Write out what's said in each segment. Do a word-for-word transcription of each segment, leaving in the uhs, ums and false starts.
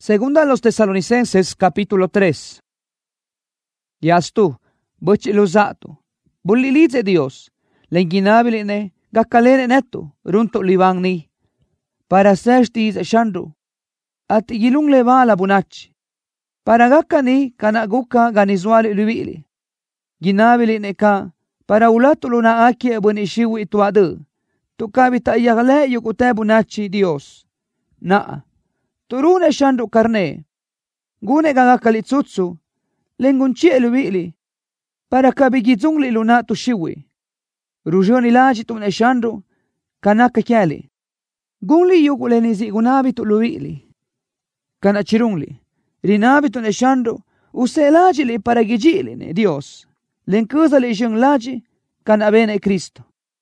Segunda a los Tesalonicenses, capítulo tres. Yastu, butch iluzato. Bullilize Dios. Lenginabili ne, gakalene neto, runto livang ni. Para seshtis shandu. At yilung leva la bunachi. Para gakani kanaguka ganizwali luwili. Ginabili ne ka, para ulatulo na aki bunishiwi ituadu. Tukabita yagle yukute bunachi Dios. Naa. Turune shandu karne. Gune gagakalitsutu. Lengunchi eluwili. Para kabigizungli luna tushiwi. Rujoni laji tumne shandu. Kanaka kyali. Gunli yukule zigunabi tuluwili. Kana chirungli. Rinabi tumne shandu. Use laji li para gijili ne Dios. Lenkuza li shung laji. Kana bene Cristo.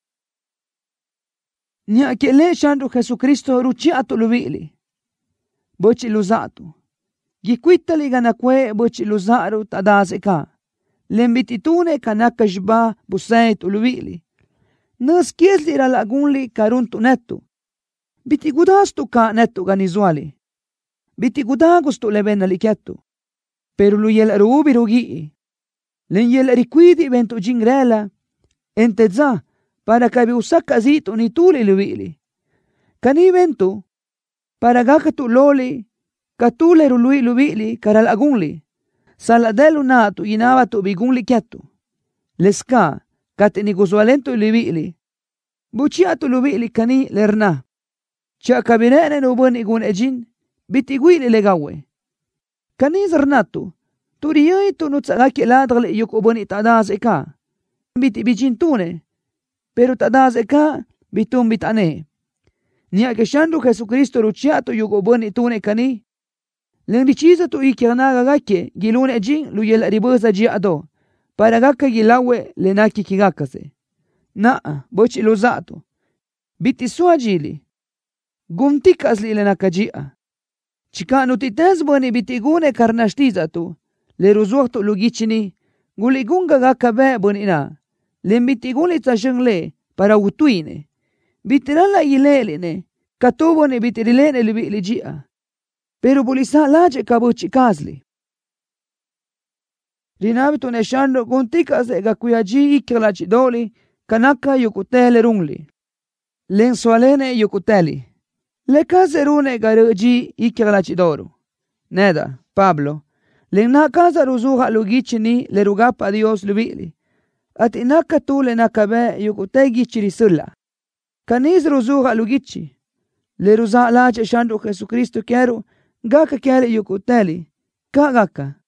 Nya kele shandu Jesucristo ruchi atuluwili. Bochi luzatu. Gikwitali ganakwe bochi luzaru tadazeka. Lembititune kanaka jba busait uluwili. Nas kiesli ra lagunli karuntu netu. Biti gudastu ka netu ganizwali. Biti gudagustu lebena liketu. Pero lu yel rubi rugi. Len yel riquidi ventu jingrela. Entedza para kabi usaka zitu ni tuli luwili. Kani ventu para gakatu loli, katule rului luwili karal agunli. Saladelu natu inavatu bigunli ketu. Leska, kateni guzwalento luwili. Buchiatu luwili kani lerna. Cha kabinene nubun igun ejin, bitiguili legawe. Kani zernatu, turiyay tunutsagaki ladgal yuk ubun itadaz eka. Biti bijintune, pero tadaz eka bitum bitane. Nia keshandu Jesucristo ruchiato yugo boni tune kani. Len bichiza tu ikirnaga gake gilune jin luyel ribuza jiado. Para gaka gilawe lenaki kigakase. Naa, bochi luzato. Biti suajili. Gumtikas li lenakajia. Chikanu titez boni bitigune karnashtiza tu. Le ruzuhto lugichini. Guligunga gaka be bonina. Len bitiguni tashengle para utuine. Bitirala ileline, katubone bitirilene libilijia. Pero bulisa laje kabuchi kazli. Rinabitu neshando guntikas ega kuyaji ikelachi doli, kanaka yukutele rungli. Lensualene yukuteli. Le kaze rune garuji ikelachi doru. Neda, Pablo. Lena kaza ruzuha lugichini le rugapa Dios lubili. At inaka tu le nakabe yukutegi chirisula. Kaniz ruzuha lugichi. Le ruza lache shandu Jesucristo kero. Gaka kere yukuteli. Ka gaka.